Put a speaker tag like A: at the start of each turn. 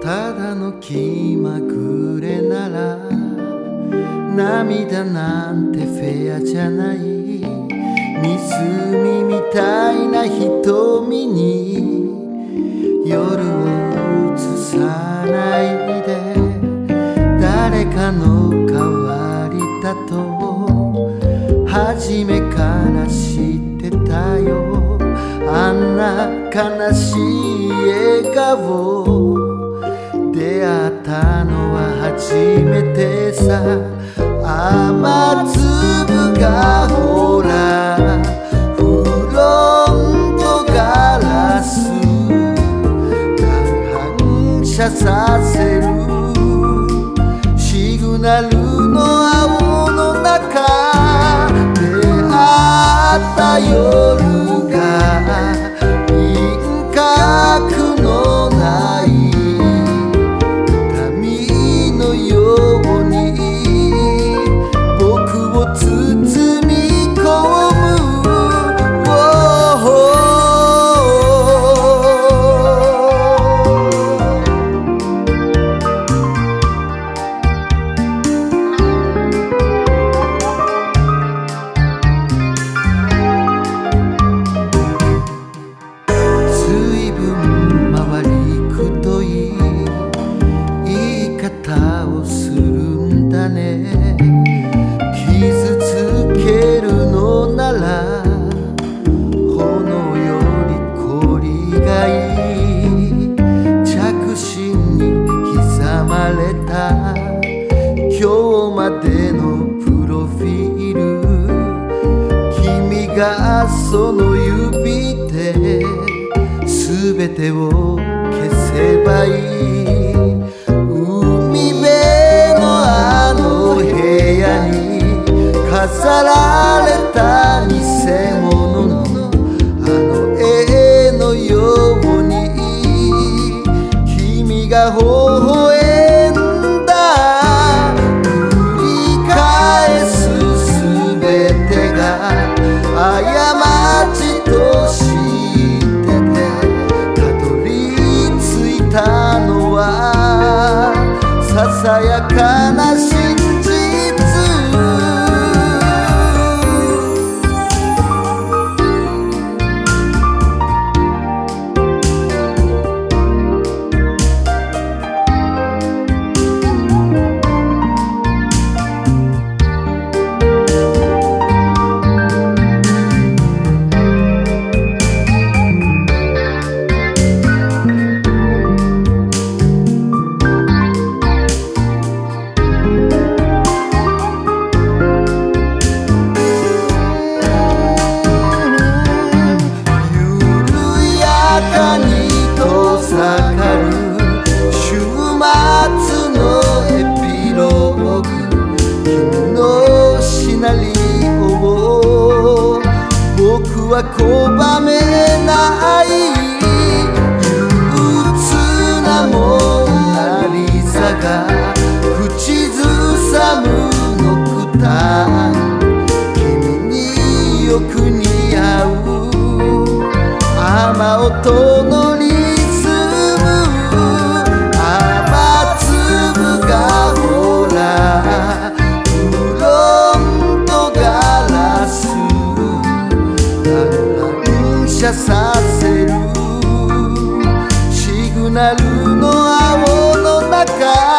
A: ただの気まぐれなら涙なんてフェアじゃない。湖みたいな瞳に夜を映さないで。誰かの代わりだと初めから知ってたよ。あんな悲しい笑顔出会ったのは初めてさ。雨粒がほらフロントガラス反射させる。シグナルの青の中出会った夜が輪郭のない痛みのように僕を包み込む。随分回りくどい言い方をするんだね。傷つけるのなら炎より氷がいい。着信に刻まれた今日までのプロフィール。君がその指で全てを消せばいい。海辺のあの部屋に飾られた偽物のあの絵のように君が微笑んだ。繰り返すすべてが過ちとしててたどり着いたのはささやかな真実。僕は拒めない憂鬱なモナリザが口ずさむのくた。君によく似合う雨音のリズム。雨粒がほらフロントガラス反射させる。シグナルの青の中